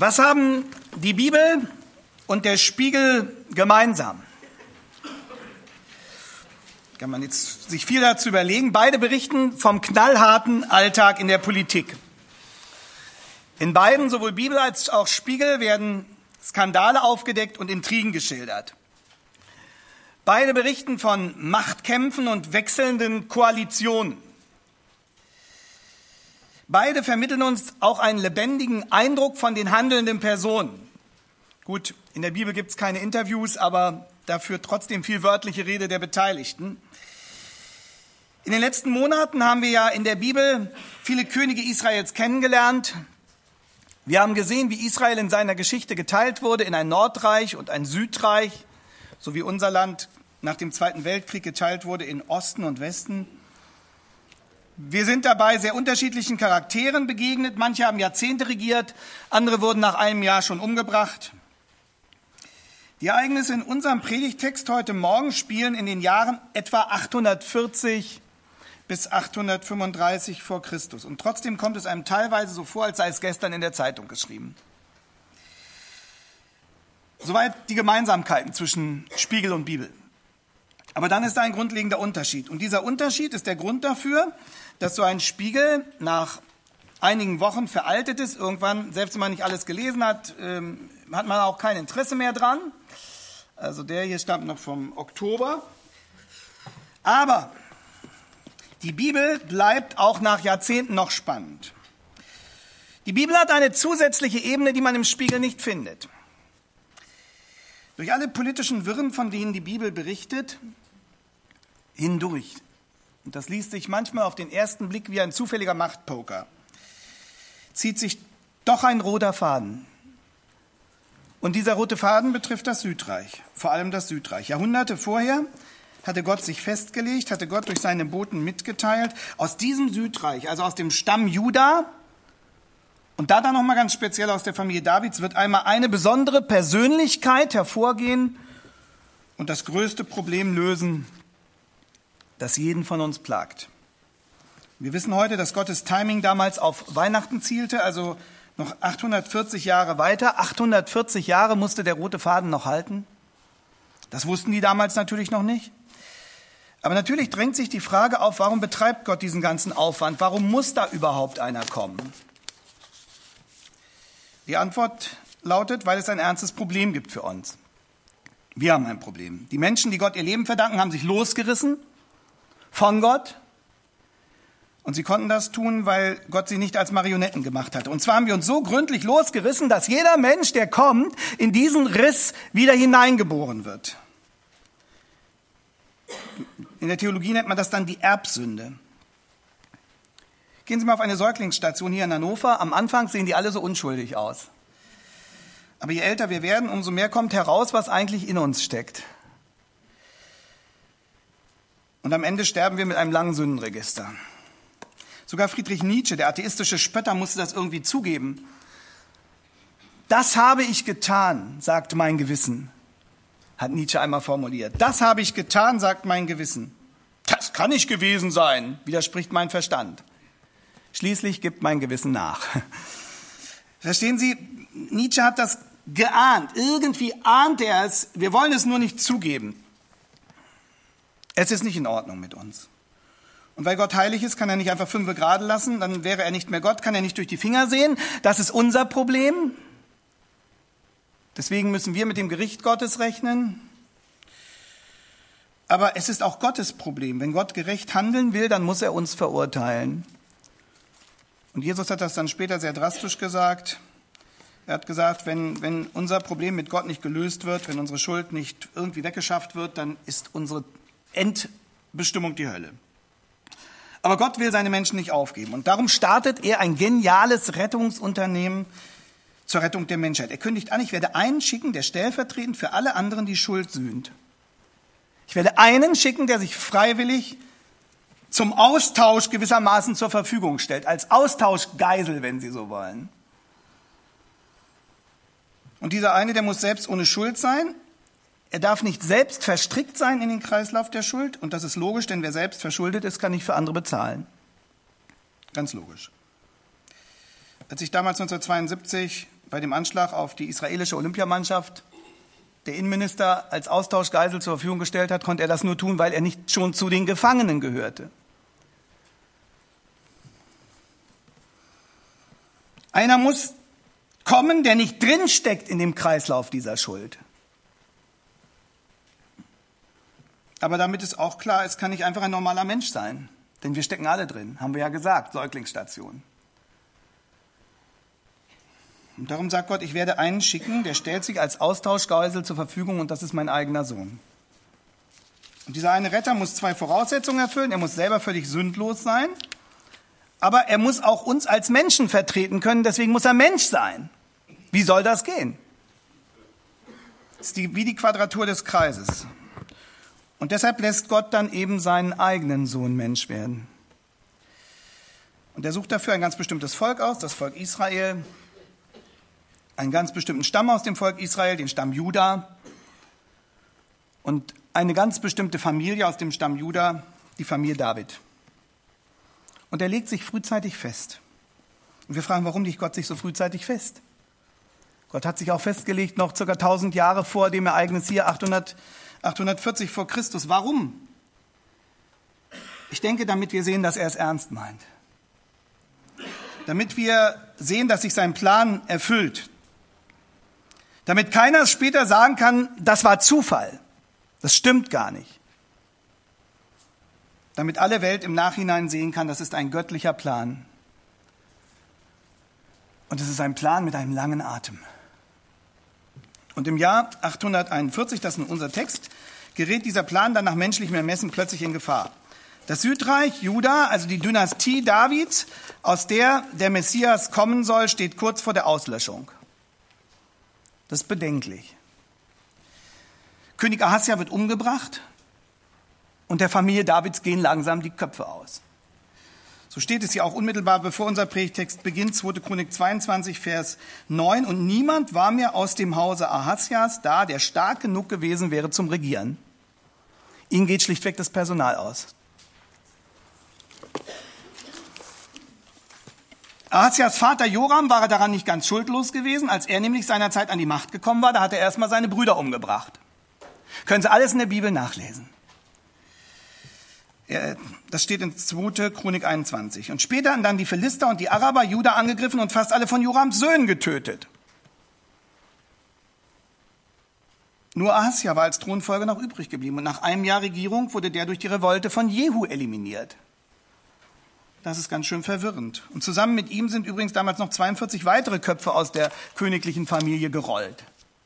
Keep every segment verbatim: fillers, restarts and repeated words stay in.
Was haben die Bibel und der Spiegel gemeinsam? Kann man jetzt sich viel dazu überlegen. Beide berichten vom knallharten Alltag in der Politik. In beiden, sowohl Bibel als auch Spiegel, werden Skandale aufgedeckt und Intrigen geschildert. Beide berichten von Machtkämpfen und wechselnden Koalitionen. Beide vermitteln uns auch einen lebendigen Eindruck von den handelnden Personen. Gut, in der Bibel gibt es keine Interviews, aber dafür trotzdem viel wörtliche Rede der Beteiligten. In den letzten Monaten haben wir ja in der Bibel viele Könige Israels kennengelernt. Wir haben gesehen, wie Israel in seiner Geschichte geteilt wurde in ein Nordreich und ein Südreich, so wie unser Land nach dem Zweiten Weltkrieg geteilt wurde in Osten und Westen. Wir sind dabei sehr unterschiedlichen Charakteren begegnet. Manche haben Jahrzehnte regiert, andere wurden nach einem Jahr schon umgebracht. Die Ereignisse in unserem Predigtext heute Morgen spielen in den Jahren etwa achthundertvierzig bis achthundertfünfunddreißig vor Christus. Und trotzdem kommt es einem teilweise so vor, als sei es gestern in der Zeitung geschrieben. Soweit die Gemeinsamkeiten zwischen Spiegel und Bibel. Aber dann ist da ein grundlegender Unterschied. Und dieser Unterschied ist der Grund dafür, dass so ein Spiegel nach einigen Wochen veraltet ist. Irgendwann, selbst wenn man nicht alles gelesen hat, ähm, hat man auch kein Interesse mehr dran. Also der hier stammt noch vom Oktober. Aber die Bibel bleibt auch nach Jahrzehnten noch spannend. Die Bibel hat eine zusätzliche Ebene, die man im Spiegel nicht findet. Durch alle politischen Wirren, von denen die Bibel berichtet, hindurch. Und das liest sich manchmal auf den ersten Blick wie ein zufälliger Machtpoker. Zieht sich doch ein roter Faden. Und dieser rote Faden betrifft das Südreich, vor allem das Südreich. Jahrhunderte vorher hatte Gott sich festgelegt, hatte Gott durch seine Boten mitgeteilt, aus diesem Südreich, also aus dem Stamm Juda, und da dann nochmal ganz speziell aus der Familie Davids, wird einmal eine besondere Persönlichkeit hervorgehen und das größte Problem lösen, das jeden von uns plagt. Wir wissen heute, dass Gottes Timing damals auf Weihnachten zielte, also noch achthundertvierzig Jahre weiter. achthundertvierzig Jahre musste der rote Faden noch halten. Das wussten die damals natürlich noch nicht. Aber natürlich drängt sich die Frage auf, warum betreibt Gott diesen ganzen Aufwand? Warum muss da überhaupt einer kommen? Die Antwort lautet, weil es ein ernstes Problem gibt für uns. Wir haben ein Problem. Die Menschen, die Gott ihr Leben verdanken, haben sich losgerissen von Gott. Und sie konnten das tun, weil Gott sie nicht als Marionetten gemacht hatte. Und zwar haben wir uns so gründlich losgerissen, dass jeder Mensch, der kommt, in diesen Riss wieder hineingeboren wird. In der Theologie nennt man das dann die Erbsünde. Gehen Sie mal auf eine Säuglingsstation hier in Hannover. Am Anfang sehen die alle so unschuldig aus. Aber je älter wir werden, umso mehr kommt heraus, was eigentlich in uns steckt. Und am Ende sterben wir mit einem langen Sündenregister. Sogar Friedrich Nietzsche, der atheistische Spötter, musste das irgendwie zugeben. Das habe ich getan, sagt mein Gewissen, hat Nietzsche einmal formuliert. Das habe ich getan, sagt mein Gewissen. Das kann nicht gewesen sein, widerspricht mein Verstand. Schließlich gibt mein Gewissen nach. Verstehen Sie, Nietzsche hat das geahnt. Irgendwie ahnt er es. Wir wollen es nur nicht zugeben. Es ist nicht in Ordnung mit uns. Und weil Gott heilig ist, kann er nicht einfach fünfe gerade lassen. Dann wäre er nicht mehr Gott, kann er nicht durch die Finger sehen. Das ist unser Problem. Deswegen müssen wir mit dem Gericht Gottes rechnen. Aber es ist auch Gottes Problem. Wenn Gott gerecht handeln will, dann muss er uns verurteilen. Und Jesus hat das dann später sehr drastisch gesagt. Er hat gesagt, wenn, wenn unser Problem mit Gott nicht gelöst wird, wenn unsere Schuld nicht irgendwie weggeschafft wird, dann ist unsere Endbestimmung die Hölle. Aber Gott will seine Menschen nicht aufgeben. Und darum startet er ein geniales Rettungsunternehmen zur Rettung der Menschheit. Er kündigt an, ich werde einen schicken, der stellvertretend für alle anderen die Schuld sühnt. Ich werde einen schicken, der sich freiwillig zum Austausch gewissermaßen zur Verfügung stellt, als Austauschgeisel, wenn Sie so wollen. Und dieser eine, der muss selbst ohne Schuld sein. Er darf nicht selbst verstrickt sein in den Kreislauf der Schuld. Und das ist logisch, denn wer selbst verschuldet ist, kann nicht für andere bezahlen. Ganz logisch. Als ich damals neunzehnhundertzweiundsiebzig bei dem Anschlag auf die israelische Olympiamannschaft der Innenminister als Austauschgeisel zur Verfügung gestellt hat, konnte er das nur tun, weil er nicht schon zu den Gefangenen gehörte. Einer muss kommen, der nicht drinsteckt in dem Kreislauf dieser Schuld. Aber damit es auch klar ist, kann nicht einfach ein normaler Mensch sein. Denn wir stecken alle drin, haben wir ja gesagt, Säuglingsstation. Und darum sagt Gott, ich werde einen schicken, der stellt sich als Austauschgeisel zur Verfügung und das ist mein eigener Sohn. Und dieser eine Retter muss zwei Voraussetzungen erfüllen. Er muss selber völlig sündlos sein, aber er muss auch uns als Menschen vertreten können, deswegen muss er Mensch sein. Wie soll das gehen? Das ist die, wie die Quadratur des Kreises. Und deshalb lässt Gott dann eben seinen eigenen Sohn Mensch werden. Und er sucht dafür ein ganz bestimmtes Volk aus, das Volk Israel, einen ganz bestimmten Stamm aus dem Volk Israel, den Stamm Juda, und eine ganz bestimmte Familie aus dem Stamm Juda, die Familie David. Und er legt sich frühzeitig fest. Und wir fragen, warum legt Gott sich so frühzeitig fest? Gott hat sich auch festgelegt, noch ca. tausend Jahre vor dem Ereignis hier, achthundert, achthundertvierzig vor Christus. Warum? Ich denke, damit wir sehen, dass er es ernst meint. Damit wir sehen, dass sich sein Plan erfüllt. Damit keiner später sagen kann, das war Zufall. Das stimmt gar nicht. Damit alle Welt im Nachhinein sehen kann, das ist ein göttlicher Plan. Und es ist ein Plan mit einem langen Atem. Und im Jahr achthunderteinundvierzig, das ist nun unser Text, gerät dieser Plan dann nach menschlichem Ermessen plötzlich in Gefahr. Das Südreich Juda, also die Dynastie Davids, aus der der Messias kommen soll, steht kurz vor der Auslöschung. Das ist bedenklich. König Ahasja wird umgebracht und der Familie Davids gehen langsam die Köpfe aus. So steht es ja auch unmittelbar, bevor unser Predigtext beginnt, zweite Chronik zweiundzwanzig, Vers neun. Und niemand war mehr aus dem Hause Ahasjas da, der stark genug gewesen wäre zum Regieren. Ihnen geht schlichtweg das Personal aus. Ahasjas Vater Joram war daran nicht ganz schuldlos gewesen. Als er nämlich seinerzeit an die Macht gekommen war, da hat er erstmal seine Brüder umgebracht. Können Sie alles in der Bibel nachlesen. Das steht in zweite Chronik einundzwanzig. Und später haben dann die Philister und die Araber Juda angegriffen und fast alle von Jorams Söhnen getötet. Nur Ahasja war als Thronfolger noch übrig geblieben. Und nach einem Jahr Regierung wurde der durch die Revolte von Jehu eliminiert. Das ist ganz schön verwirrend. Und zusammen mit ihm sind übrigens damals noch zweiundvierzig weitere Köpfe aus der königlichen Familie gerollt.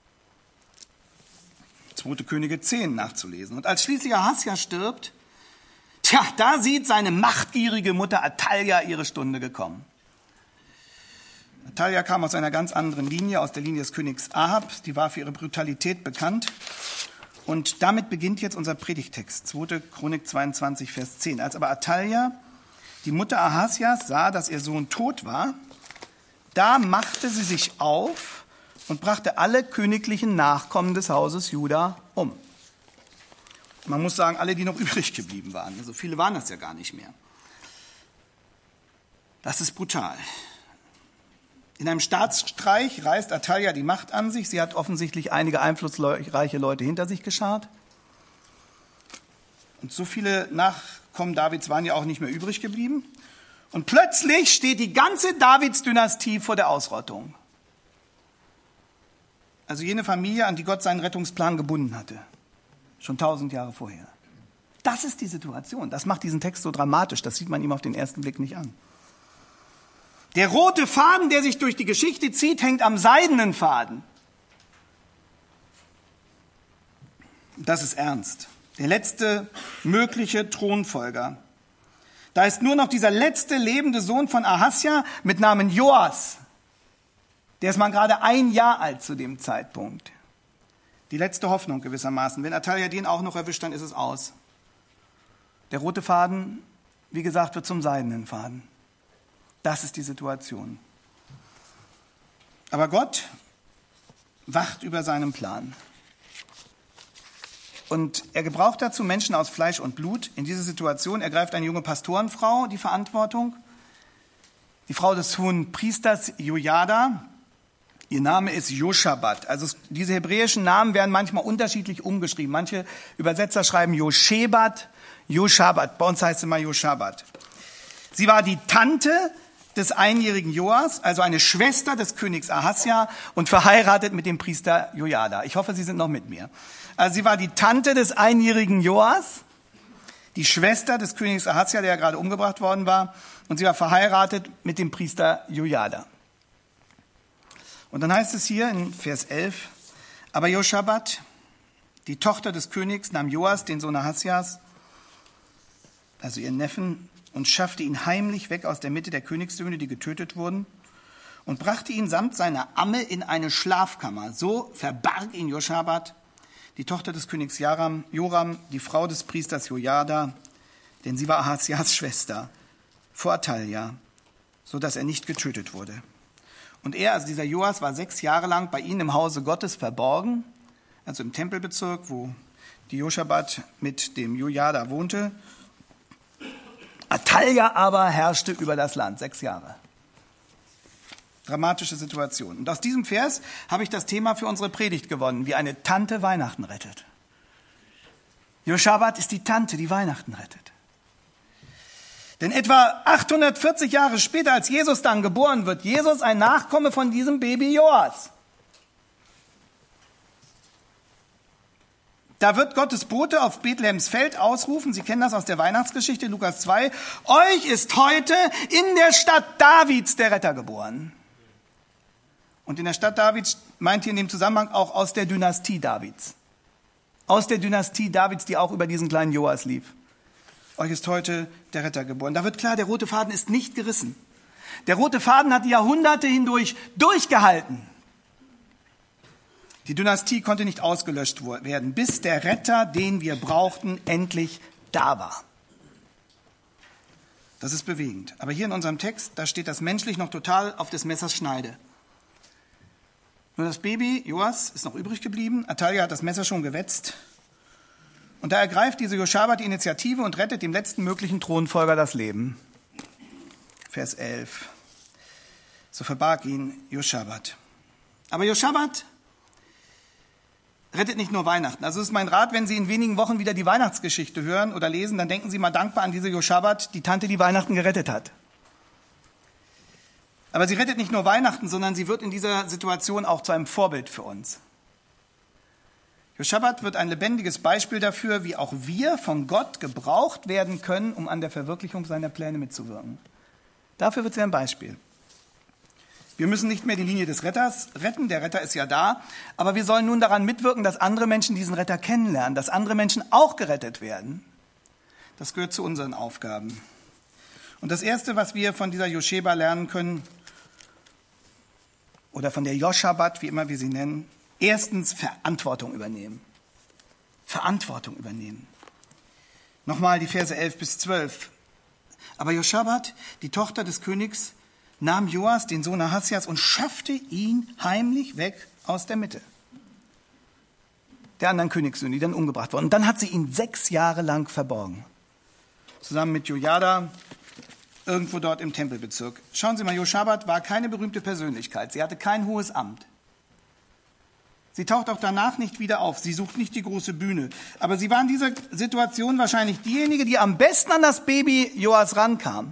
zweite Könige zehn nachzulesen. Und als schließlich Ahasja stirbt, tja, da sieht seine machtgierige Mutter Athalja ihre Stunde gekommen. Athalja kam aus einer ganz anderen Linie, aus der Linie des Königs Ahab. Die war für ihre Brutalität bekannt. Und damit beginnt jetzt unser Predigtext, zweite Chronik zweiundzwanzig, Vers zehn. Als aber Athalja, die Mutter Ahasjas, sah, dass ihr Sohn tot war, da machte sie sich auf und brachte alle königlichen Nachkommen des Hauses Juda um. Man muss sagen, alle, die noch übrig geblieben waren. So viele waren das ja gar nicht mehr. Das ist brutal. In einem Staatsstreich reißt Athalja die Macht an sich. Sie hat offensichtlich einige einflussreiche Leute hinter sich geschart. Und so viele Nachkommen Davids waren ja auch nicht mehr übrig geblieben. Und plötzlich steht die ganze Davids-Dynastie vor der Ausrottung. Also jene Familie, an die Gott seinen Rettungsplan gebunden hatte. Schon tausend Jahre vorher. Das ist die Situation. Das macht diesen Text so dramatisch. Das sieht man ihm auf den ersten Blick nicht an. Der rote Faden, der sich durch die Geschichte zieht, hängt am seidenen Faden. Das ist ernst. Der letzte mögliche Thronfolger. Da ist nur noch dieser letzte lebende Sohn von Ahasja mit Namen Joas. Der ist mal gerade ein Jahr alt zu dem Zeitpunkt. Die letzte Hoffnung gewissermaßen. Wenn Athalja den auch noch erwischt, dann ist es aus. Der rote Faden, wie gesagt, wird zum seidenen Faden. Das ist die Situation. Aber Gott wacht über seinen Plan. Und er gebraucht dazu Menschen aus Fleisch und Blut. In dieser Situation ergreift eine junge Pastorenfrau die Verantwortung. Die Frau des hohen Priesters Jojada. Ihr Name ist Joschabat. Also diese hebräischen Namen werden manchmal unterschiedlich umgeschrieben. Manche Übersetzer schreiben Joshebat, Joschabat. Bei uns heißt es immer Joschabat. Sie war die Tante des einjährigen Joas, also eine Schwester des Königs Ahasja und verheiratet mit dem Priester Jojada. Ich hoffe, Sie sind noch mit mir. Also sie war die Tante des einjährigen Joas, die Schwester des Königs Ahasja, der ja gerade umgebracht worden war, und sie war verheiratet mit dem Priester Jojada. Und dann heißt es hier in Vers elf, aber Joschabat, die Tochter des Königs, nahm Joas, den Sohn Ahasjas, also ihren Neffen, und schaffte ihn heimlich weg aus der Mitte der Königssöhne, die getötet wurden, und brachte ihn samt seiner Amme in eine Schlafkammer. So verbarg ihn Joschabat, die Tochter des Königs Joram, Joram, die Frau des Priesters Jojada, denn sie war Ahasjas Schwester, vor Atalja, so dass er nicht getötet wurde. Und er, also dieser Joas, war sechs Jahre lang bei ihnen im Hause Gottes verborgen, also im Tempelbezirk, wo die Joschabat mit dem Jojada wohnte. Atalja aber herrschte über das Land, sechs Jahre. Dramatische Situation. Und aus diesem Vers habe ich das Thema für unsere Predigt gewonnen, wie eine Tante Weihnachten rettet. Joschabat ist die Tante, die Weihnachten rettet. Denn etwa achthundertvierzig Jahre später, als Jesus dann geboren wird, Jesus ein Nachkomme von diesem Baby Joas. Da wird Gottes Bote auf Bethlehems Feld ausrufen, Sie kennen das aus der Weihnachtsgeschichte, Lukas zwei, euch ist heute in der Stadt Davids der Retter geboren. Und in der Stadt Davids meint hier in dem Zusammenhang auch aus der Dynastie Davids. Aus der Dynastie Davids, die auch über diesen kleinen Joas lief. Euch ist heute der Retter geboren. Da wird klar, der rote Faden ist nicht gerissen. Der rote Faden hat die Jahrhunderte hindurch durchgehalten. Die Dynastie konnte nicht ausgelöscht werden, bis der Retter, den wir brauchten, endlich da war. Das ist bewegend. Aber hier in unserem Text, da steht das menschlich noch total auf des Messers Schneide. Nur das Baby, Joas, ist noch übrig geblieben. Atalja hat das Messer schon gewetzt. Und da ergreift diese Joschabat die Initiative und rettet dem letzten möglichen Thronfolger das Leben. Vers elf. So verbarg ihn Joschabat. Aber Joschabat rettet nicht nur Weihnachten. Also das ist mein Rat, wenn Sie in wenigen Wochen wieder die Weihnachtsgeschichte hören oder lesen, dann denken Sie mal dankbar an diese Joschabat, die Tante, die Weihnachten gerettet hat. Aber sie rettet nicht nur Weihnachten, sondern sie wird in dieser Situation auch zu einem Vorbild für uns. Joschabat wird ein lebendiges Beispiel dafür, wie auch wir von Gott gebraucht werden können, um an der Verwirklichung seiner Pläne mitzuwirken. Dafür wird sie ein Beispiel. Wir müssen nicht mehr die Linie des Retters retten, der Retter ist ja da, aber wir sollen nun daran mitwirken, dass andere Menschen diesen Retter kennenlernen, dass andere Menschen auch gerettet werden. Das gehört zu unseren Aufgaben. Und das Erste, was wir von dieser Joscheba lernen können, oder von der Joschabat, wie immer wir sie nennen, erstens Verantwortung übernehmen. Verantwortung übernehmen. Nochmal die Verse elf bis zwölf. Aber Joschabat, die Tochter des Königs, nahm Joas, den Sohn Ahasjas, und schaffte ihn heimlich weg aus der Mitte der anderen Königssöhne, die dann umgebracht wurden. Und dann hat sie ihn sechs Jahre lang verborgen. Zusammen mit Jojada, irgendwo dort im Tempelbezirk. Schauen Sie mal, Joschabat war keine berühmte Persönlichkeit. Sie hatte kein hohes Amt. Sie taucht auch danach nicht wieder auf. Sie sucht nicht die große Bühne. Aber sie war in dieser Situation wahrscheinlich diejenige, die am besten an das Baby Joas rankam.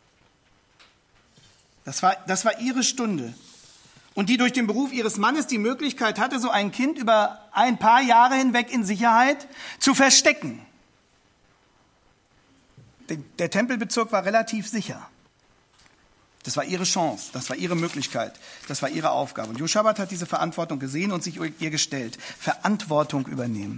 Das war, das war ihre Stunde. Und die durch den Beruf ihres Mannes die Möglichkeit hatte, so ein Kind über ein paar Jahre hinweg in Sicherheit zu verstecken. Der, der Tempelbezirk war relativ sicher. Das war ihre Chance, das war ihre Möglichkeit, das war ihre Aufgabe. Und Joschabat hat diese Verantwortung gesehen und sich ihr gestellt. Verantwortung übernehmen.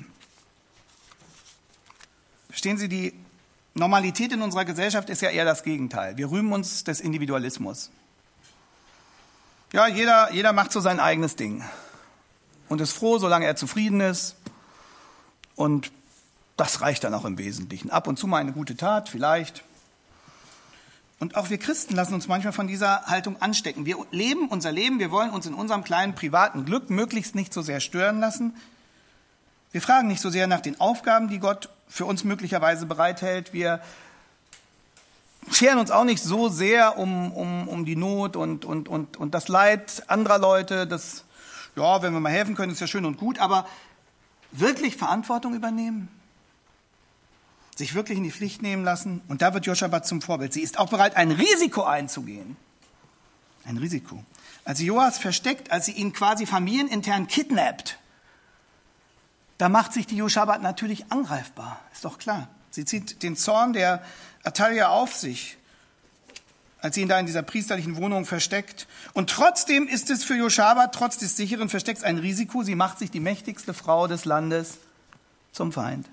Verstehen Sie, die Normalität in unserer Gesellschaft ist ja eher das Gegenteil. Wir rühmen uns des Individualismus. Ja, jeder, jeder macht so sein eigenes Ding und ist froh, solange er zufrieden ist. Und das reicht dann auch im Wesentlichen. Ab und zu mal eine gute Tat, vielleicht. Und auch wir Christen lassen uns manchmal von dieser Haltung anstecken. Wir leben unser Leben, wir wollen uns in unserem kleinen privaten Glück möglichst nicht so sehr stören lassen. Wir fragen nicht so sehr nach den Aufgaben, die Gott für uns möglicherweise bereithält. Wir scheren uns auch nicht so sehr um, um, um die Not und, und, und, und das Leid anderer Leute. Das, ja, wenn wir mal helfen können, ist ja schön und gut, aber wirklich Verantwortung übernehmen? Sich wirklich in die Pflicht nehmen lassen? Und da wird Joschabad zum Vorbild. Sie ist auch bereit, ein Risiko einzugehen. Ein Risiko. Als sie Joas versteckt, als sie ihn quasi familienintern kidnappt, da macht sich die Joschabad natürlich angreifbar. Ist doch klar. Sie zieht den Zorn der Athalja auf sich, als sie ihn da in dieser priesterlichen Wohnung versteckt. Und trotzdem ist es für Joschabad, trotz des sicheren Verstecks, ein Risiko. Sie macht sich die mächtigste Frau des Landes zum Feind.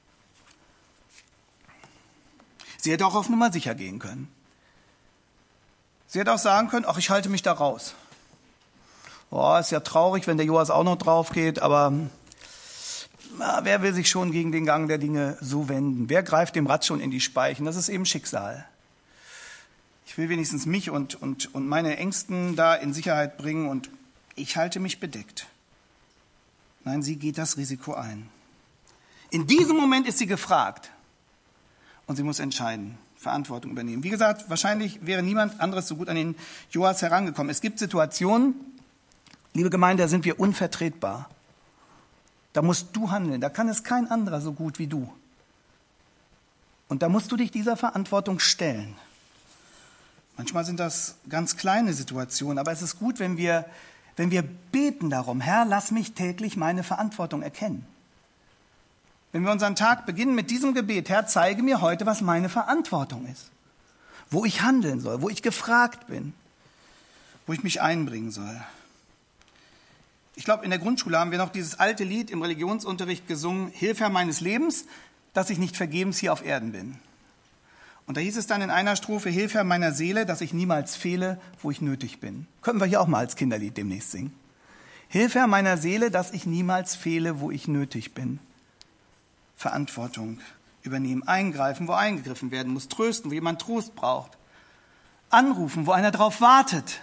Sie hätte auch auf Nummer sicher gehen können. Sie hätte auch sagen können, ach, ich halte mich da raus. Oh, ist ja traurig, wenn der Joas auch noch drauf geht, aber na, wer will sich schon gegen den Gang der Dinge so wenden? Wer greift dem Rad schon in die Speichen? Das ist eben Schicksal. Ich will wenigstens mich und, und, und meine Ängsten da in Sicherheit bringen und ich halte mich bedeckt. Nein, sie geht das Risiko ein. In diesem Moment ist sie gefragt und sie muss entscheiden, Verantwortung übernehmen. Wie gesagt, wahrscheinlich wäre niemand anderes so gut an den Joas herangekommen. Es gibt Situationen, liebe Gemeinde, da sind wir unvertretbar. Da musst du handeln, da kann es kein anderer so gut wie du. Und da musst du dich dieser Verantwortung stellen. Manchmal sind das ganz kleine Situationen, aber es ist gut, wenn wir, wenn wir beten darum, Herr, lass mich täglich meine Verantwortung erkennen. Wenn wir unseren Tag beginnen mit diesem Gebet, Herr, zeige mir heute, was meine Verantwortung ist, wo ich handeln soll, wo ich gefragt bin, wo ich mich einbringen soll. Ich glaube, in der Grundschule haben wir noch dieses alte Lied im Religionsunterricht gesungen, Hilf Herr meines Lebens, dass ich nicht vergebens hier auf Erden bin. Und da hieß es dann in einer Strophe, Hilf Herr meiner Seele, dass ich niemals fehle, wo ich nötig bin. Könnten wir hier auch mal als Kinderlied demnächst singen. Hilf Herr meiner Seele, dass ich niemals fehle, wo ich nötig bin. Verantwortung übernehmen, eingreifen, wo eingegriffen werden muss, trösten, wo jemand Trost braucht. Anrufen, wo einer drauf wartet.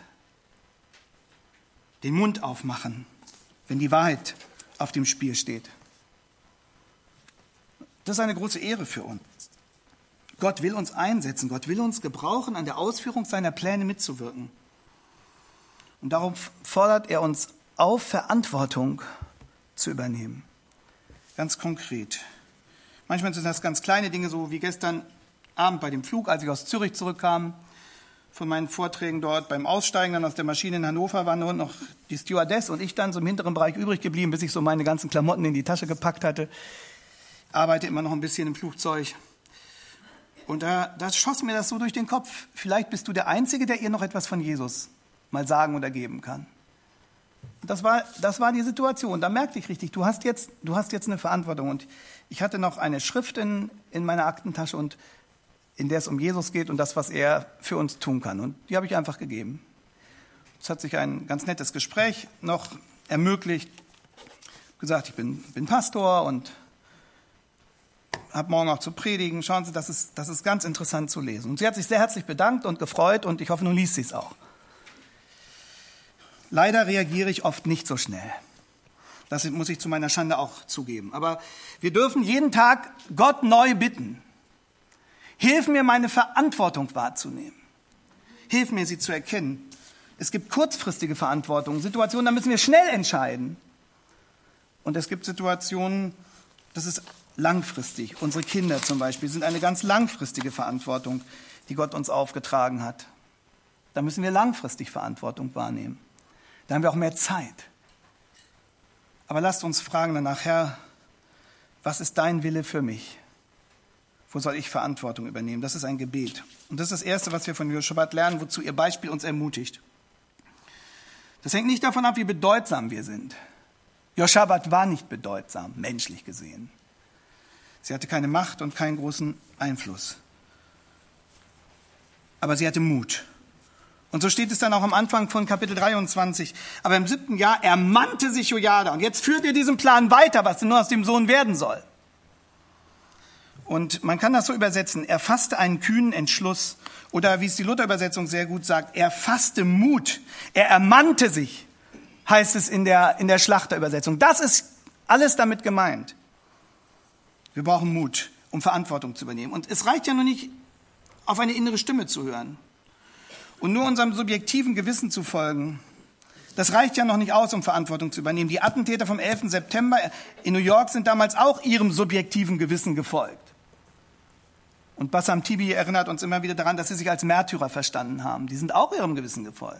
Den Mund aufmachen, wenn die Wahrheit auf dem Spiel steht. Das ist eine große Ehre für uns. Gott will uns einsetzen, Gott will uns gebrauchen, an der Ausführung seiner Pläne mitzuwirken. Und darum fordert er uns auf, Verantwortung zu übernehmen. Ganz konkret. Manchmal sind das ganz kleine Dinge, so wie gestern Abend bei dem Flug, als ich aus Zürich zurückkam, von meinen Vorträgen dort. Beim Aussteigen dann aus der Maschine in Hannover war nur noch die Stewardess und ich dann so im hinteren Bereich übrig geblieben, bis ich so meine ganzen Klamotten in die Tasche gepackt hatte. Arbeite immer noch ein bisschen im Flugzeug. Und da, da schoss mir das so durch den Kopf. Vielleicht bist du der Einzige, der ihr noch etwas von Jesus mal sagen oder geben kann. Das war, das war die Situation. Da merkte ich richtig, du hast jetzt, du hast jetzt eine Verantwortung. Und ich hatte noch eine Schrift in, in meiner Aktentasche, und in der es um Jesus geht und das, was er für uns tun kann. Und die habe ich einfach gegeben. Es hat sich ein ganz nettes Gespräch noch ermöglicht. Ich habe gesagt, ich bin, bin Pastor und habe morgen auch zu predigen. Schauen Sie, das ist, das ist ganz interessant zu lesen. Und sie hat sich sehr herzlich bedankt und gefreut und ich hoffe, nun liest sie es auch. Leider reagiere ich oft nicht so schnell. Das muss ich zu meiner Schande auch zugeben. Aber wir dürfen jeden Tag Gott neu bitten. Hilf mir, meine Verantwortung wahrzunehmen. Hilf mir, sie zu erkennen. Es gibt kurzfristige Verantwortung, Situationen, da müssen wir schnell entscheiden. Und es gibt Situationen, das ist langfristig. Unsere Kinder zum Beispiel sind eine ganz langfristige Verantwortung, die Gott uns aufgetragen hat. Da müssen wir langfristig Verantwortung wahrnehmen. Da haben wir auch mehr Zeit. Aber lasst uns fragen danach, Herr, was ist dein Wille für mich? Wo soll ich Verantwortung übernehmen? Das ist ein Gebet. Und das ist das Erste, was wir von Joschabad lernen, wozu ihr Beispiel uns ermutigt. Das hängt nicht davon ab, wie bedeutsam wir sind. Joschabad war nicht bedeutsam, menschlich gesehen. Sie hatte keine Macht und keinen großen Einfluss. Aber sie hatte Mut. Und so steht es dann auch am Anfang von Kapitel dreiundzwanzig. Aber im siebten Jahr ermannte sich Jojada. Und jetzt führt ihr diesen Plan weiter, was denn nur aus dem Sohn werden soll. Und man kann das so übersetzen, er fasste einen kühnen Entschluss. Oder wie es die Luther-Übersetzung sehr gut sagt, er fasste Mut. Er ermannte sich, heißt es in der, in der Schlachter-Übersetzung. Das ist alles damit gemeint. Wir brauchen Mut, um Verantwortung zu übernehmen. Und es reicht ja nur nicht auf eine innere Stimme zu hören. Und nur unserem subjektiven Gewissen zu folgen, das reicht ja noch nicht aus, um Verantwortung zu übernehmen. Die Attentäter vom elften September in New York sind damals auch ihrem subjektiven Gewissen gefolgt. Und Bassam Tibi erinnert uns immer wieder daran, dass sie sich als Märtyrer verstanden haben. Die sind auch ihrem Gewissen gefolgt.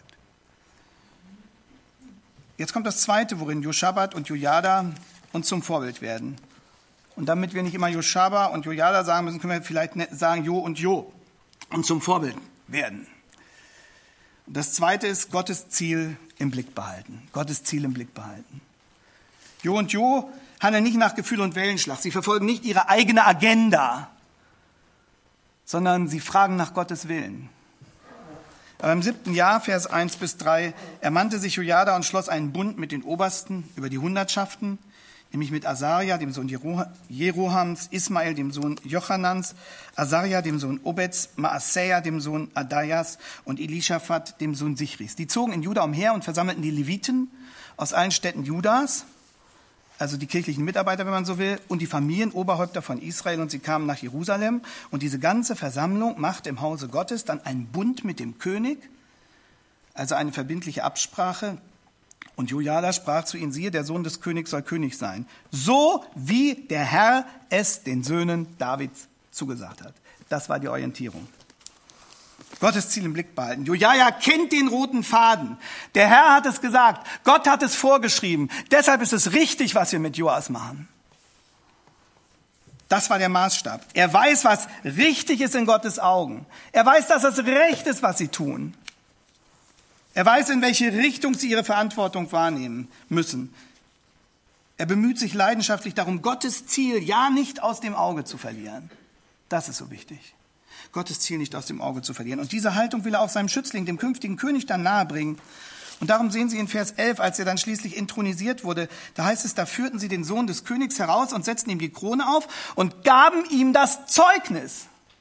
Jetzt kommt das Zweite, worin Joschabat und Jojada uns zum Vorbild werden. Und damit wir nicht immer Joschaba und Jojada sagen müssen, können wir vielleicht sagen Jo und Jo und zum Vorbild werden. Das Zweite ist Gottes Ziel im Blick behalten. Gottes Ziel im Blick behalten. Jo und Jo handeln nicht nach Gefühl und Wellenschlag. Sie verfolgen nicht ihre eigene Agenda, sondern sie fragen nach Gottes Willen. Aber im siebten Jahr, Vers eins bis drei, ermannte sich Jojada und schloss einen Bund mit den Obersten über die Hundertschaften, nämlich mit Asaria, dem Sohn Jerohams, Ismael, dem Sohn Jochanans, Asaria, dem Sohn Obeds, Maaseia, dem Sohn Adaias und Elischaphat, dem Sohn Sichris. Die zogen in Juda umher und versammelten die Leviten aus allen Städten Judas, also die kirchlichen Mitarbeiter, wenn man so will, und die Familienoberhäupter von Israel, und sie kamen nach Jerusalem. Und diese ganze Versammlung machte im Hause Gottes dann einen Bund mit dem König, also eine verbindliche Absprache. Und Jojada sprach zu ihnen, siehe, der Sohn des Königs soll König sein, so wie der Herr es den Söhnen Davids zugesagt hat. Das war die Orientierung. Gottes Ziel im Blick behalten. Jojada kennt den roten Faden. Der Herr hat es gesagt. Gott hat es vorgeschrieben. Deshalb ist es richtig, was wir mit Joas machen. Das war der Maßstab. Er weiß, was richtig ist in Gottes Augen. Er weiß, dass es recht ist, was sie tun. Er weiß, in welche Richtung sie ihre Verantwortung wahrnehmen müssen. Er bemüht sich leidenschaftlich darum, Gottes Ziel ja nicht aus dem Auge zu verlieren. Das ist so wichtig. Gottes Ziel nicht aus dem Auge zu verlieren. Und diese Haltung will er auch seinem Schützling, dem künftigen König, dann nahebringen. Und darum sehen Sie in Vers elf, als er dann schließlich intronisiert wurde, da heißt es, da führten sie den Sohn des Königs heraus und setzten ihm die Krone auf und gaben ihm das Zeugnis.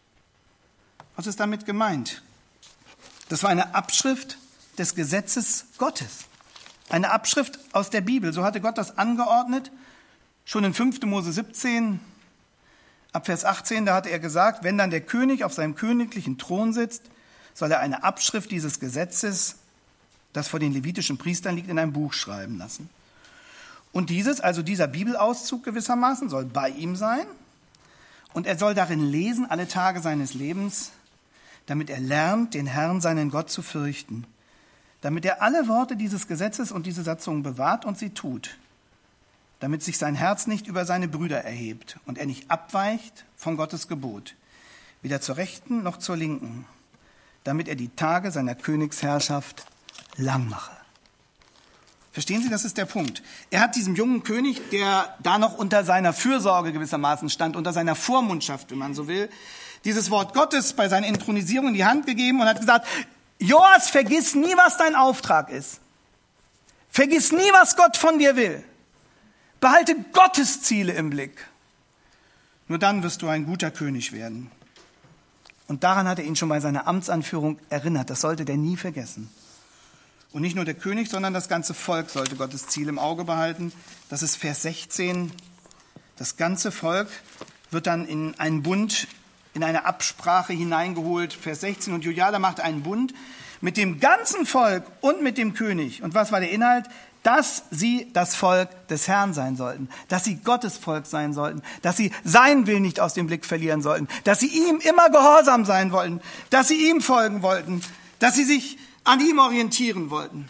Was ist damit gemeint? Das war eine Abschrift des Gesetzes Gottes. Eine Abschrift aus der Bibel. So hatte Gott das angeordnet. Schon in fünften Mose siebzehn, ab Vers achtzehn, da hatte er gesagt, wenn dann der König auf seinem königlichen Thron sitzt, soll er eine Abschrift dieses Gesetzes, das vor den levitischen Priestern liegt, in ein Buch schreiben lassen. Und dieses, also dieser Bibelauszug gewissermaßen, soll bei ihm sein. Und er soll darin lesen alle Tage seines Lebens, damit er lernt, den Herrn, seinen Gott, zu fürchten. Damit er alle Worte dieses Gesetzes und diese Satzungen bewahrt und sie tut. Damit sich sein Herz nicht über seine Brüder erhebt und er nicht abweicht von Gottes Gebot, weder zur Rechten noch zur Linken, damit er die Tage seiner Königsherrschaft lang mache. Verstehen Sie, das ist der Punkt. Er hat diesem jungen König, der da noch unter seiner Fürsorge gewissermaßen stand, unter seiner Vormundschaft, wenn man so will, dieses Wort Gottes bei seiner Inthronisierung in die Hand gegeben und hat gesagt, Joas, vergiss nie, was dein Auftrag ist. Vergiss nie, was Gott von dir will. Behalte Gottes Ziele im Blick. Nur dann wirst du ein guter König werden. Und daran hat er ihn schon bei seiner Amtsanführung erinnert. Das sollte der nie vergessen. Und nicht nur der König, sondern das ganze Volk sollte Gottes Ziel im Auge behalten. Das ist Vers sechzehn. Das ganze Volk wird dann in einen Bund, in eine Absprache hineingeholt. Vers sechzehn. Und Jojada machte einen Bund mit dem ganzen Volk und mit dem König. Und was war der Inhalt? Dass sie das Volk des Herrn sein sollten, dass sie Gottes Volk sein sollten, dass sie seinen Willen nicht aus dem Blick verlieren sollten, dass sie ihm immer gehorsam sein wollten, dass sie ihm folgen wollten, dass sie sich an ihm orientieren wollten.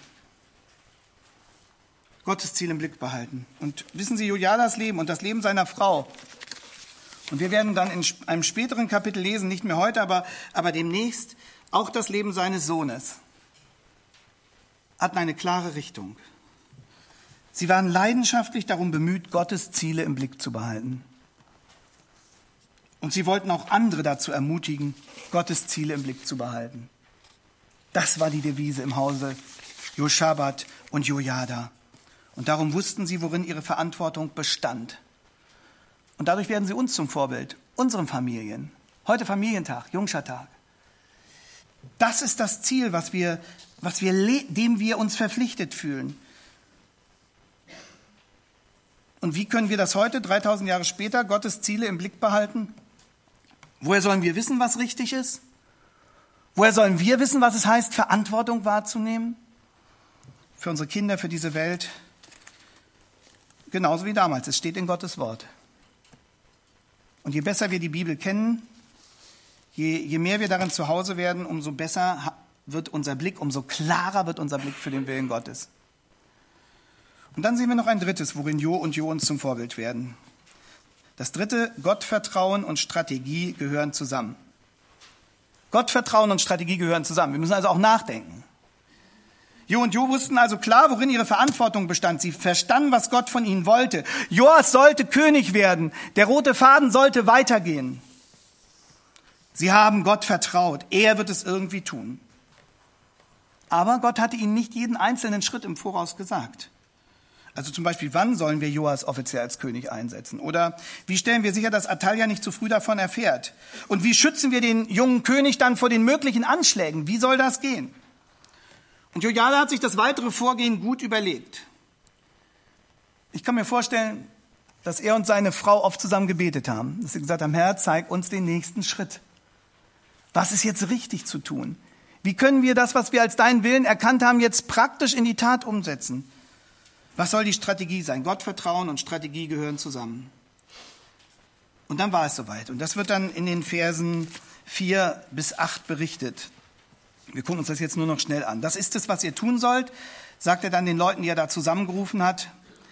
Gottes Ziel im Blick behalten. Und wissen Sie, Jojadas Leben und das Leben seiner Frau, und wir werden dann in einem späteren Kapitel lesen, nicht mehr heute, aber, aber demnächst, auch das Leben seines Sohnes, hatten eine klare Richtung. Sie waren leidenschaftlich darum bemüht, Gottes Ziele im Blick zu behalten. Und sie wollten auch andere dazu ermutigen, Gottes Ziele im Blick zu behalten. Das war die Devise im Hause Joschabat und Jojada. Und darum wussten sie, worin ihre Verantwortung bestand. Und dadurch werden sie uns zum Vorbild, unseren Familien. Heute Familientag, Jungschartag. Das ist das Ziel, was wir, was wir, dem wir uns verpflichtet fühlen. Und wie können wir das heute, dreitausend Jahre später, Gottes Ziele im Blick behalten? Woher sollen wir wissen, was richtig ist? Woher sollen wir wissen, was es heißt, Verantwortung wahrzunehmen? Für unsere Kinder, für diese Welt? Genauso wie damals. Es steht in Gottes Wort. Und je besser wir die Bibel kennen, je, je mehr wir darin zu Hause werden, umso besser wird unser Blick, umso klarer wird unser Blick für den Willen Gottes. Und dann sehen wir noch ein drittes, worin Jo und Jo uns zum Vorbild werden. Das dritte, Gottvertrauen und Strategie gehören zusammen. Gottvertrauen und Strategie gehören zusammen. Wir müssen also auch nachdenken. Jo und Jo wussten also klar, worin ihre Verantwortung bestand. Sie verstanden, was Gott von ihnen wollte. Joas sollte König werden. Der rote Faden sollte weitergehen. Sie haben Gott vertraut. Er wird es irgendwie tun. Aber Gott hatte ihnen nicht jeden einzelnen Schritt im Voraus gesagt. Also zum Beispiel, wann sollen wir Joas offiziell als König einsetzen? Oder wie stellen wir sicher, dass Atalja nicht zu früh davon erfährt? Und wie schützen wir den jungen König dann vor den möglichen Anschlägen? Wie soll das gehen? Und Jojada hat sich das weitere Vorgehen gut überlegt. Ich kann mir vorstellen, dass er und seine Frau oft zusammen gebetet haben. Dass sie gesagt haben, Herr, zeig uns den nächsten Schritt. Was ist jetzt richtig zu tun? Wie können wir das, was wir als deinen Willen erkannt haben, jetzt praktisch in die Tat umsetzen? Was soll die Strategie sein? Gottvertrauen und Strategie gehören zusammen. Und dann war es soweit. Und das wird dann in den Versen vier bis acht berichtet. Wir gucken uns das jetzt nur noch schnell an. Das ist es, was ihr tun sollt, sagt er dann den Leuten, die er da zusammengerufen hat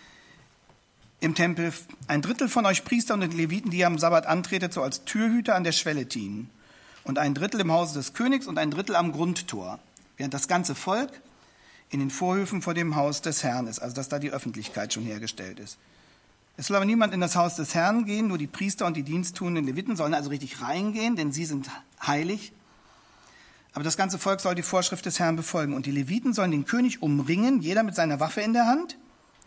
im Tempel. Ein Drittel von euch Priester und den Leviten, die ihr am Sabbat antretet, so als Türhüter an der Schwelle dienen. Und ein Drittel im Hause des Königs und ein Drittel am Grundtor. Während das ganze Volk in den Vorhöfen vor dem Haus des Herrn ist, also dass da die Öffentlichkeit schon hergestellt ist. Es soll aber niemand in das Haus des Herrn gehen, nur die Priester und die diensttuenden Leviten sollen also richtig reingehen, denn sie sind heilig. Aber das ganze Volk soll die Vorschrift des Herrn befolgen. Und die Leviten sollen den König umringen, jeder mit seiner Waffe in der Hand.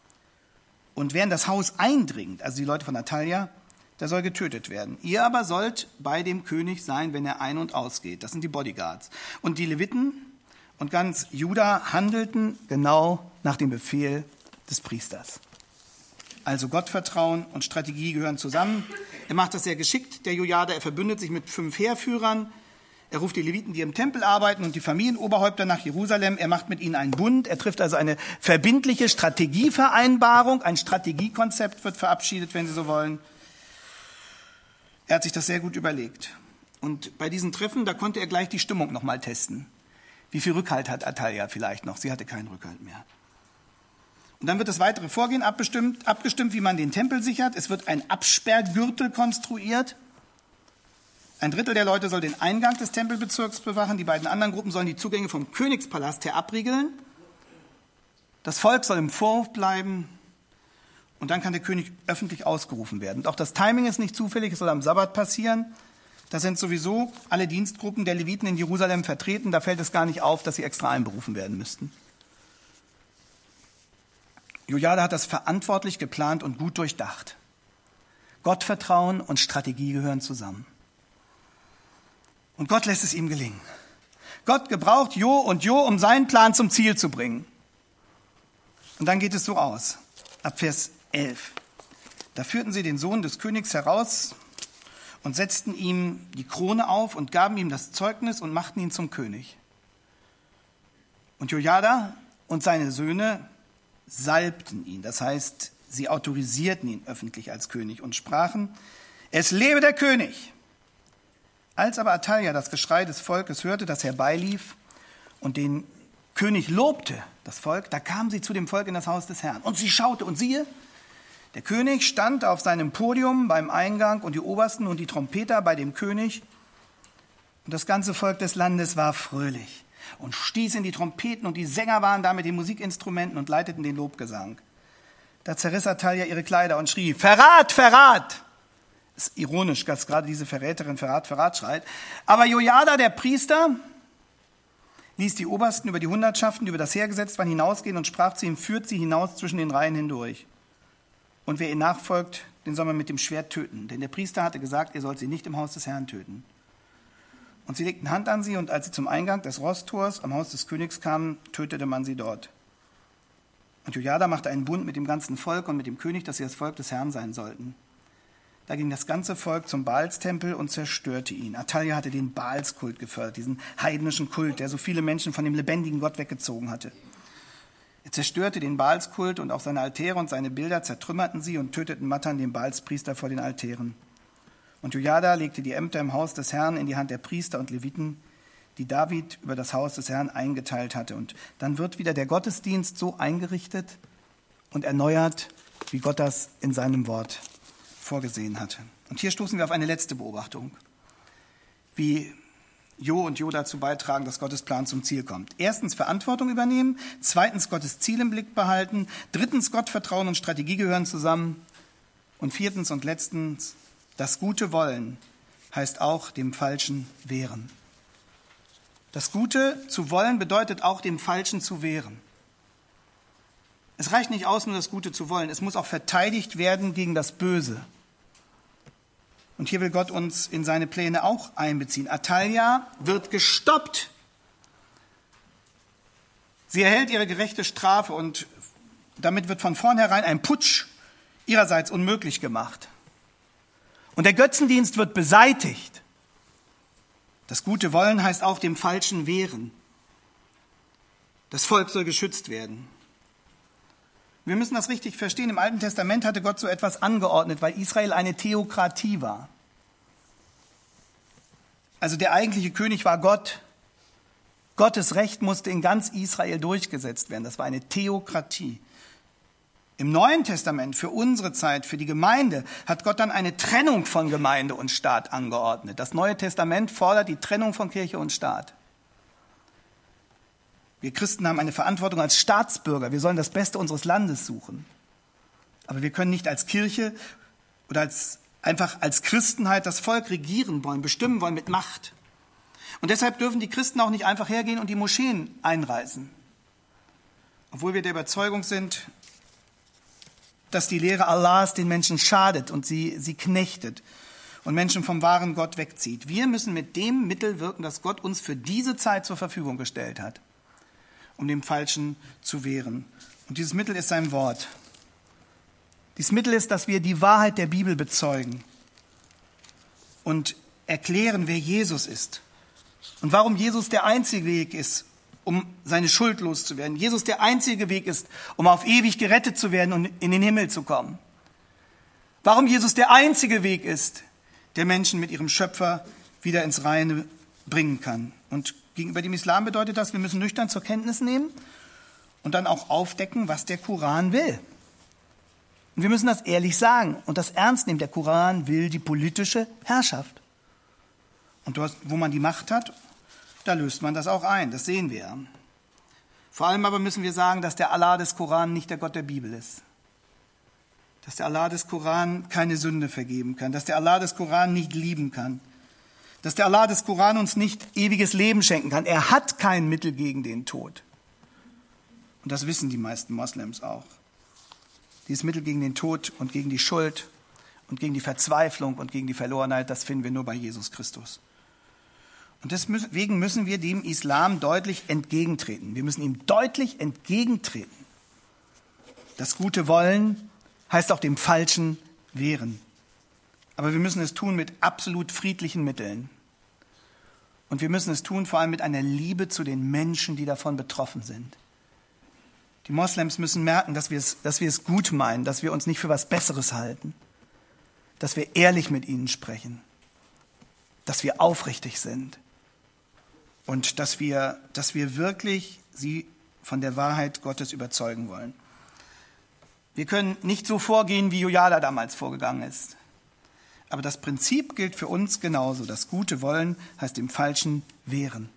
Und wer in das Haus eindringt, also die Leute von Atalja, der soll getötet werden. Ihr aber sollt bei dem König sein, wenn er ein- und ausgeht. Das sind die Bodyguards. Und die Leviten und ganz Juda handelten genau nach dem Befehl des Priesters. Also Gottvertrauen und Strategie gehören zusammen. Er macht das sehr geschickt, der Jojada. Er verbündet sich mit fünf Heerführern. Er ruft die Leviten, die im Tempel arbeiten, und die Familienoberhäupter nach Jerusalem. Er macht mit ihnen einen Bund. Er trifft also eine verbindliche Strategievereinbarung. Ein Strategiekonzept wird verabschiedet, wenn Sie so wollen. Er hat sich das sehr gut überlegt. Und bei diesen Treffen, da konnte er gleich die Stimmung noch mal testen. Wie viel Rückhalt hat Atalja vielleicht noch? Sie hatte keinen Rückhalt mehr. Und dann wird das weitere Vorgehen abgestimmt, abgestimmt, wie man den Tempel sichert. Es wird ein Absperrgürtel konstruiert. Ein Drittel der Leute soll den Eingang des Tempelbezirks bewachen. Die beiden anderen Gruppen sollen die Zugänge vom Königspalast her abriegeln. Das Volk soll im Vorhof bleiben. Und dann kann der König öffentlich ausgerufen werden. Und auch das Timing ist nicht zufällig, es soll am Sabbat passieren. Da sind sowieso alle Dienstgruppen der Leviten in Jerusalem vertreten. Da fällt es gar nicht auf, dass sie extra einberufen werden müssten. Jojada hat das verantwortlich geplant und gut durchdacht. Gottvertrauen und Strategie gehören zusammen. Und Gott lässt es ihm gelingen. Gott gebraucht Jo und Jo, um seinen Plan zum Ziel zu bringen. Und dann geht es so aus. Ab Vers elf. Da führten sie den Sohn des Königs heraus und setzten ihm die Krone auf und gaben ihm das Zeugnis und machten ihn zum König. Und Jojada und seine Söhne salbten ihn. Das heißt, sie autorisierten ihn öffentlich als König und sprachen, es lebe der König. Als aber Atalja das Geschrei des Volkes hörte, das herbeilief und den König lobte, das Volk, da kam sie zu dem Volk in das Haus des Herrn. Und sie schaute und siehe, der König stand auf seinem Podium beim Eingang und die Obersten und die Trompeter bei dem König. Und das ganze Volk des Landes war fröhlich und stieß in die Trompeten und die Sänger waren da mit den Musikinstrumenten und leiteten den Lobgesang. Da zerriss Atalja ihre Kleider und schrie, Verrat, Verrat! Es ist ironisch, dass gerade diese Verräterin Verrat, Verrat schreit. Aber Jojada, der Priester, ließ die Obersten über die Hundertschaften, die über das Heer gesetzt waren, hinausgehen und sprach zu ihm, führt sie hinaus zwischen den Reihen hindurch. Und wer ihr nachfolgt, den soll man mit dem Schwert töten. Denn der Priester hatte gesagt, ihr sollt sie nicht im Haus des Herrn töten. Und sie legten Hand an sie, und als sie zum Eingang des Rosttors am Haus des Königs kamen, tötete man sie dort. Und Jojada machte einen Bund mit dem ganzen Volk und mit dem König, dass sie das Volk des Herrn sein sollten. Da ging das ganze Volk zum Baalstempel und zerstörte ihn. Atalja hatte den Baalskult gefördert, diesen heidnischen Kult, der so viele Menschen von dem lebendigen Gott weggezogen hatte. Er zerstörte den Baalskult und auch seine Altäre und seine Bilder zertrümmerten sie und töteten Mattan, den Baalspriester, vor den Altären. Und Jojada legte die Ämter im Haus des Herrn in die Hand der Priester und Leviten, die David über das Haus des Herrn eingeteilt hatte. Und dann wird wieder der Gottesdienst so eingerichtet und erneuert, wie Gott das in seinem Wort vorgesehen hatte. Und hier stoßen wir auf eine letzte Beobachtung, wie Jo und Jo dazu beitragen, dass Gottes Plan zum Ziel kommt. Erstens Verantwortung übernehmen, zweitens Gottes Ziel im Blick behalten, drittens Gottvertrauen und Strategie gehören zusammen und viertens und letztens das gute Wollen heißt auch dem Falschen wehren. Das Gute zu wollen bedeutet auch dem Falschen zu wehren. Es reicht nicht aus, nur das Gute zu wollen, es muss auch verteidigt werden gegen das Böse. Und hier will Gott uns in seine Pläne auch einbeziehen. Atalja wird gestoppt. Sie erhält ihre gerechte Strafe und damit wird von vornherein ein Putsch ihrerseits unmöglich gemacht. Und der Götzendienst wird beseitigt. Das gute Wollen heißt auch dem Falschen wehren. Das Volk soll geschützt werden. Wir müssen das richtig verstehen. Im Alten Testament hatte Gott so etwas angeordnet, weil Israel eine Theokratie war. Also der eigentliche König war Gott. Gottes Recht musste in ganz Israel durchgesetzt werden. Das war eine Theokratie. Im Neuen Testament, für unsere Zeit, für die Gemeinde, hat Gott dann eine Trennung von Gemeinde und Staat angeordnet. Das Neue Testament fordert die Trennung von Kirche und Staat. Wir Christen haben eine Verantwortung als Staatsbürger. Wir sollen das Beste unseres Landes suchen. Aber wir können nicht als Kirche oder als, einfach als Christenheit das Volk regieren wollen, bestimmen wollen mit Macht. Und deshalb dürfen die Christen auch nicht einfach hergehen und die Moscheen einreißen. Obwohl wir der Überzeugung sind, dass die Lehre Allahs den Menschen schadet und sie, sie knechtet und Menschen vom wahren Gott wegzieht. Wir müssen mit dem Mittel wirken, das Gott uns für diese Zeit zur Verfügung gestellt hat, um dem Falschen zu wehren. Und dieses Mittel ist sein Wort. Dieses Mittel ist, dass wir die Wahrheit der Bibel bezeugen und erklären, wer Jesus ist und warum Jesus der einzige Weg ist, um seine Schuld loszuwerden. Jesus der einzige Weg ist, um auf ewig gerettet zu werden und in den Himmel zu kommen. Warum Jesus der einzige Weg ist, der Menschen mit ihrem Schöpfer wieder ins Reine bringen kann. Und gegenüber dem Islam bedeutet das, wir müssen nüchtern zur Kenntnis nehmen und dann auch aufdecken, was der Koran will. Und wir müssen das ehrlich sagen und das ernst nehmen. Der Koran will die politische Herrschaft. Und dort, wo man die Macht hat, da löst man das auch ein, das sehen wir. Vor allem aber müssen wir sagen, dass der Allah des Koran nicht der Gott der Bibel ist. Dass der Allah des Koran keine Sünde vergeben kann, dass der Allah des Koran nicht lieben kann, dass der Allah des Koran uns nicht ewiges Leben schenken kann. Er hat kein Mittel gegen den Tod. Und das wissen die meisten Moslems auch. Dieses Mittel gegen den Tod und gegen die Schuld und gegen die Verzweiflung und gegen die Verlorenheit, das finden wir nur bei Jesus Christus. Und deswegen müssen wir dem Islam deutlich entgegentreten. Wir müssen ihm deutlich entgegentreten. Das gute Wollen heißt auch dem Falschen wehren. Aber wir müssen es tun mit absolut friedlichen Mitteln. Und wir müssen es tun vor allem mit einer Liebe zu den Menschen, die davon betroffen sind. Die Moslems müssen merken, dass wir es, dass wir es gut meinen, dass wir uns nicht für was Besseres halten, dass wir ehrlich mit ihnen sprechen, dass wir aufrichtig sind. Und dass wir, dass wir wirklich sie von der Wahrheit Gottes überzeugen wollen. Wir können nicht so vorgehen, wie Jojada damals vorgegangen ist. Aber das Prinzip gilt für uns genauso. Das gute Wollen heißt dem Falschen wehren.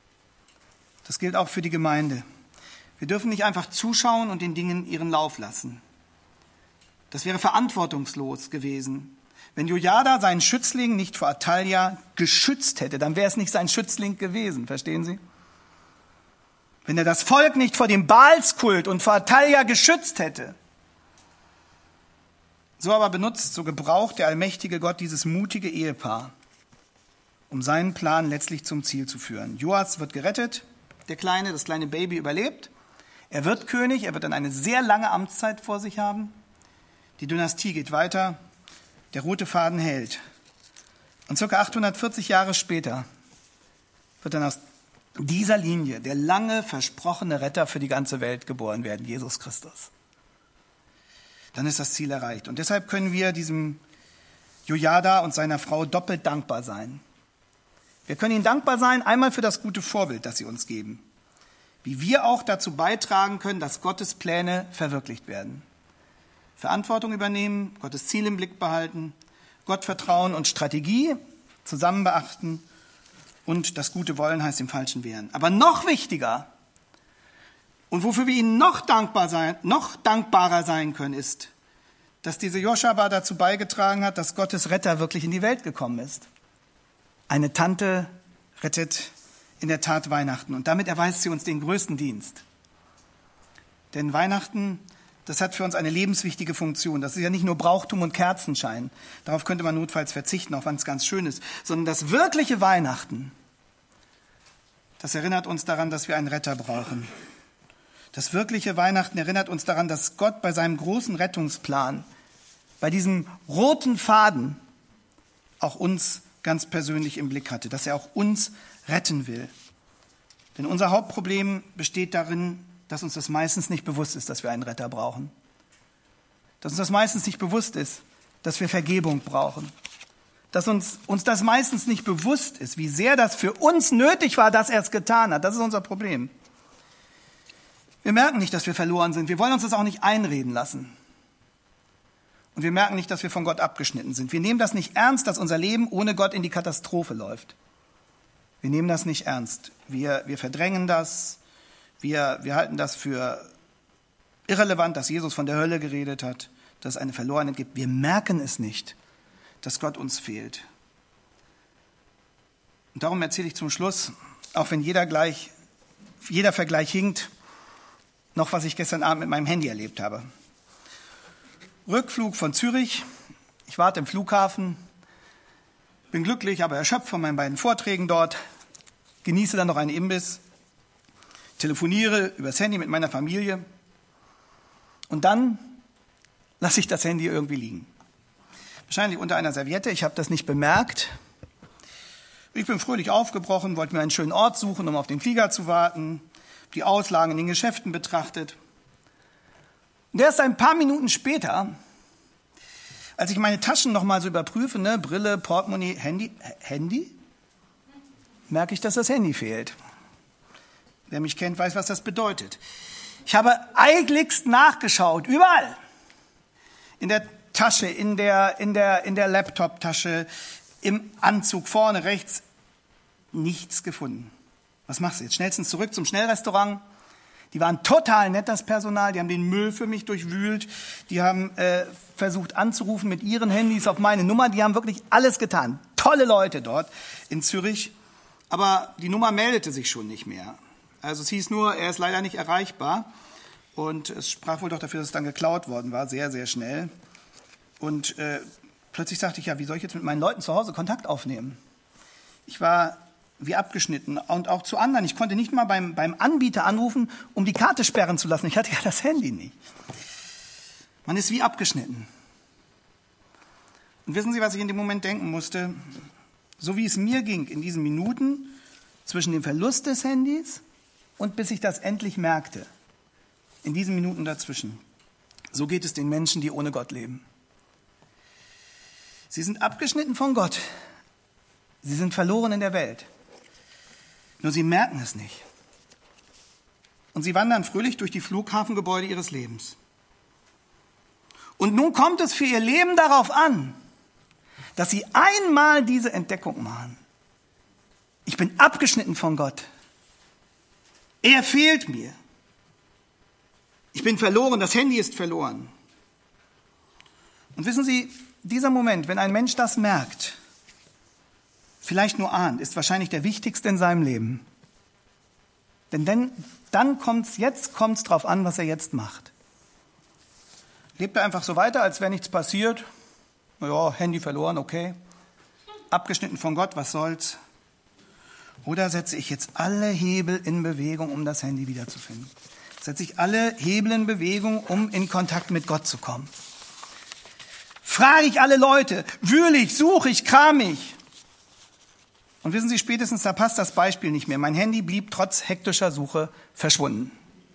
Das gilt auch für die Gemeinde. Wir dürfen nicht einfach zuschauen und den Dingen ihren Lauf lassen. Das wäre verantwortungslos gewesen. Wenn Jojada seinen Schützling nicht vor Atalja geschützt hätte, dann wäre es nicht sein Schützling gewesen, verstehen Sie? Wenn er das Volk nicht vor dem Baalskult und vor Atalja geschützt hätte. So aber benutzt, so gebraucht der allmächtige Gott dieses mutige Ehepaar, um seinen Plan letztlich zum Ziel zu führen. Joas wird gerettet, der Kleine, das kleine Baby überlebt. Er wird König, er wird dann eine sehr lange Amtszeit vor sich haben. Die Dynastie geht weiter. der rote Faden hält. Und ca. achthundertvierzig Jahre später wird dann aus dieser Linie der lange versprochene Retter für die ganze Welt geboren werden, Jesus Christus. Dann ist das Ziel erreicht. Und deshalb können wir diesem Jojada und seiner Frau doppelt dankbar sein. Wir können ihnen dankbar sein, einmal für das gute Vorbild, das sie uns geben. Wie wir auch dazu beitragen können, dass Gottes Pläne verwirklicht werden. Verantwortung übernehmen, Gottes Ziel im Blick behalten, Gott vertrauen und Strategie zusammen beachten und das gute Wollen heißt dem Falschen wehren. Aber noch wichtiger und wofür wir ihnen noch dankbar sein, noch dankbarer sein können, ist, dass diese Joschaba dazu beigetragen hat, dass Gottes Retter wirklich in die Welt gekommen ist. Eine Tante rettet in der Tat Weihnachten und damit erweist sie uns den größten Dienst. Denn Weihnachten, das hat für uns eine lebenswichtige Funktion. Das ist ja nicht nur Brauchtum und Kerzenschein. Darauf könnte man notfalls verzichten, auch wenn es ganz schön ist. Sondern das wirkliche Weihnachten, das erinnert uns daran, dass wir einen Retter brauchen. Das wirkliche Weihnachten erinnert uns daran, dass Gott bei seinem großen Rettungsplan, bei diesem roten Faden, auch uns ganz persönlich im Blick hatte, dass er auch uns retten will. Denn unser Hauptproblem besteht darin, dass uns das meistens nicht bewusst ist, dass wir einen Retter brauchen. Dass uns das meistens nicht bewusst ist, dass wir Vergebung brauchen. Dass uns, uns das meistens nicht bewusst ist, wie sehr das für uns nötig war, dass er es getan hat. Das ist unser Problem. Wir merken nicht, dass wir verloren sind. Wir wollen uns das auch nicht einreden lassen. Und wir merken nicht, dass wir von Gott abgeschnitten sind. Wir nehmen das nicht ernst, dass unser Leben ohne Gott in die Katastrophe läuft. Wir nehmen das nicht ernst. Wir, wir verdrängen das. Wir, wir halten das für irrelevant, dass Jesus von der Hölle geredet hat, dass es eine Verlorenheit gibt. Wir merken es nicht, dass Gott uns fehlt. Und darum erzähle ich zum Schluss, auch wenn jeder, gleich, jeder Vergleich hinkt, noch was ich gestern Abend mit meinem Handy erlebt habe. Rückflug von Zürich. Ich warte im Flughafen, bin glücklich, aber erschöpft von meinen beiden Vorträgen dort, genieße dann noch einen Imbiss, telefoniere übers Handy mit meiner Familie und dann lasse ich das Handy irgendwie liegen. Wahrscheinlich unter einer Serviette, ich habe das nicht bemerkt. Ich bin fröhlich aufgebrochen, wollte mir einen schönen Ort suchen, um auf den Flieger zu warten, die Auslagen in den Geschäften betrachtet. Und erst ein paar Minuten später, als ich meine Taschen noch mal so überprüfe, ne, Brille, Portemonnaie, Handy, Handy, merke ich, dass das Handy fehlt. Wer mich kennt, weiß, was das bedeutet. Ich habe eiligst nachgeschaut, überall. In der Tasche, in der, in der, in der Laptop-Tasche, im Anzug, vorne rechts, nichts gefunden. Was machst du jetzt? Schnellstens zurück zum Schnellrestaurant. Die waren total nett, das Personal. Die haben den Müll für mich durchwühlt. Die haben äh, versucht anzurufen mit ihren Handys auf meine Nummer. Die haben wirklich alles getan. Tolle Leute dort in Zürich. Aber die Nummer meldete sich schon nicht mehr. Also es hieß nur, er ist leider nicht erreichbar. Und es sprach wohl doch dafür, dass es dann geklaut worden war, sehr, sehr schnell. Und äh, plötzlich sagte ich, ja, wie soll ich jetzt mit meinen Leuten zu Hause Kontakt aufnehmen? Ich war wie abgeschnitten und auch zu anderen. Ich konnte nicht mal beim, beim Anbieter anrufen, um die Karte sperren zu lassen. Ich hatte ja das Handy nicht. Man ist wie abgeschnitten. Und wissen Sie, was ich in dem Moment denken musste? So wie es mir ging in diesen Minuten zwischen dem Verlust des Handys und bis ich das endlich merkte, in diesen Minuten dazwischen, so geht es den Menschen, die ohne Gott leben. Sie sind abgeschnitten von Gott. Sie sind verloren in der Welt. Nur sie merken es nicht. Und sie wandern fröhlich durch die Flughafengebäude ihres Lebens. Und nun kommt es für ihr Leben darauf an, dass sie einmal diese Entdeckung machen. Ich bin abgeschnitten von Gott. Er fehlt mir. Ich bin verloren, das Handy ist verloren. Und wissen Sie, dieser Moment, wenn ein Mensch das merkt, vielleicht nur ahnt, ist wahrscheinlich der wichtigste in seinem Leben. Denn dann, dann kommt's, jetzt kommt es drauf an, was er jetzt macht. Lebt er einfach so weiter, als wäre nichts passiert? Ja, Handy verloren, okay. Abgeschnitten von Gott, was soll's? Oder setze ich jetzt alle Hebel in Bewegung, um das Handy wiederzufinden? Setze ich alle Hebel in Bewegung, um in Kontakt mit Gott zu kommen? frage ich alle Leute, wühle ich, suche ich, kram ich. Und wissen Sie, spätestens da passt das Beispiel nicht mehr. Mein Handy blieb trotz hektischer Suche verschwunden.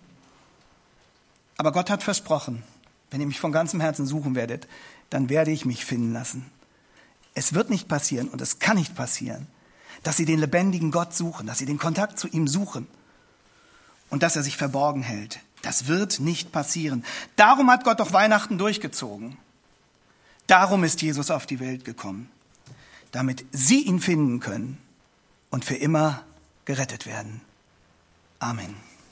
Aber Gott hat versprochen, wenn ihr mich von ganzem Herzen suchen werdet, dann werde ich mich finden lassen. Es wird nicht passieren und es kann nicht passieren, dass sie den lebendigen Gott suchen, dass sie den Kontakt zu ihm suchen und dass er sich verborgen hält. Das wird nicht passieren. Darum hat Gott doch Weihnachten durchgezogen. Darum ist Jesus auf die Welt gekommen, damit sie ihn finden können und für immer gerettet werden. Amen.